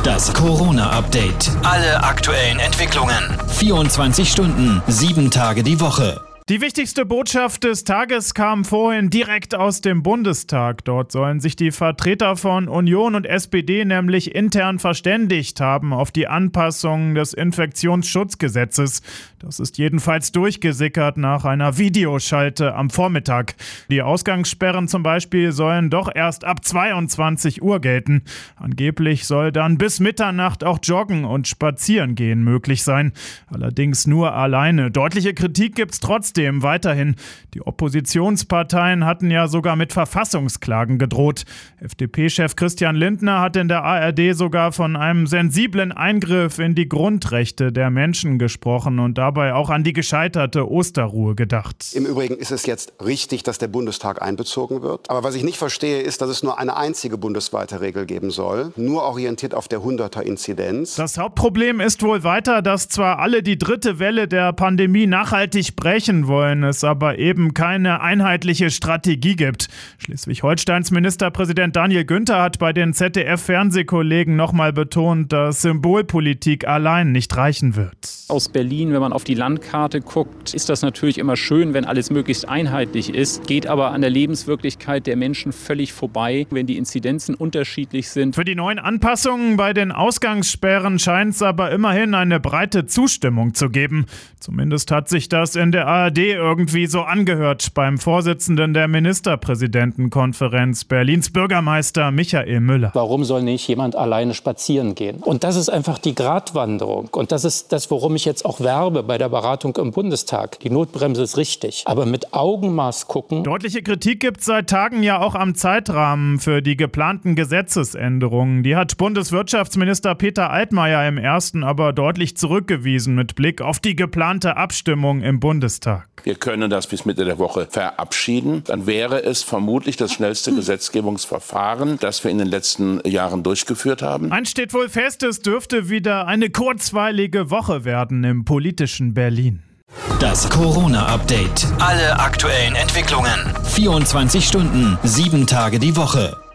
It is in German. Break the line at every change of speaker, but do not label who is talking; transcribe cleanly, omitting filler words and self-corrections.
Das Corona-Update. Alle aktuellen Entwicklungen. 24 Stunden, 7 Tage die Woche.
Die wichtigste Botschaft des Tages kam vorhin direkt aus dem Bundestag. Dort sollen sich die Vertreter von Union und SPD nämlich intern verständigt haben auf die Anpassung des Infektionsschutzgesetzes. Das ist jedenfalls durchgesickert nach einer Videoschalte am Vormittag. Die Ausgangssperren zum Beispiel sollen doch erst ab 22 Uhr gelten. Angeblich soll dann bis Mitternacht auch Joggen und Spazierengehen möglich sein. Allerdings nur alleine. Deutliche Kritik gibt's trotzdem weiterhin. Die Oppositionsparteien hatten ja sogar mit Verfassungsklagen gedroht. FDP-Chef Christian Lindner hat in der ARD sogar von einem sensiblen Eingriff in die Grundrechte der Menschen gesprochen und dabei auch an die gescheiterte Osterruhe gedacht.
Im Übrigen ist es jetzt richtig, dass der Bundestag einbezogen wird. Aber was ich nicht verstehe, ist, dass es nur eine einzige bundesweite Regel geben soll, nur orientiert auf der 100er-Inzidenz.
Das Hauptproblem ist wohl weiter, dass zwar alle die dritte Welle der Pandemie nachhaltig brechen wollen, es aber eben keine einheitliche Strategie gibt. Schleswig-Holsteins Ministerpräsident Daniel Günther hat bei den ZDF-Fernsehkollegen nochmal betont, dass Symbolpolitik allein nicht reichen wird.
Aus Berlin, wenn man auf die Landkarte guckt, ist das natürlich immer schön, wenn alles möglichst einheitlich ist, geht aber an der Lebenswirklichkeit der Menschen völlig vorbei, wenn die Inzidenzen unterschiedlich sind.
Für die neuen Anpassungen bei den Ausgangssperren scheint es aber immerhin eine breite Zustimmung zu geben. Zumindest hat sich das in der ARD irgendwie so angehört beim Vorsitzenden der Ministerpräsidentenkonferenz, Berlins Bürgermeister Michael Müller.
Warum soll nicht jemand alleine spazieren gehen? Und das ist einfach die Gratwanderung. Und das ist das, worum ich jetzt auch werbe bei der Beratung im Bundestag. Die Notbremse ist richtig, aber mit Augenmaß gucken.
Deutliche Kritik gibt es seit Tagen ja auch am Zeitrahmen für die geplanten Gesetzesänderungen. Die hat Bundeswirtschaftsminister Peter Altmaier im ersten aber deutlich zurückgewiesen mit Blick auf die geplante Abstimmung im Bundestag.
Wir können das bis Mitte der Woche verabschieden. Dann wäre es vermutlich das schnellste Gesetzgebungsverfahren, das wir in den letzten Jahren durchgeführt haben.
Eins steht wohl fest, es dürfte wieder eine kurzweilige Woche werden im politischen Berlin.
Das Corona-Update. Alle aktuellen Entwicklungen. 24 Stunden, 7 Tage die Woche.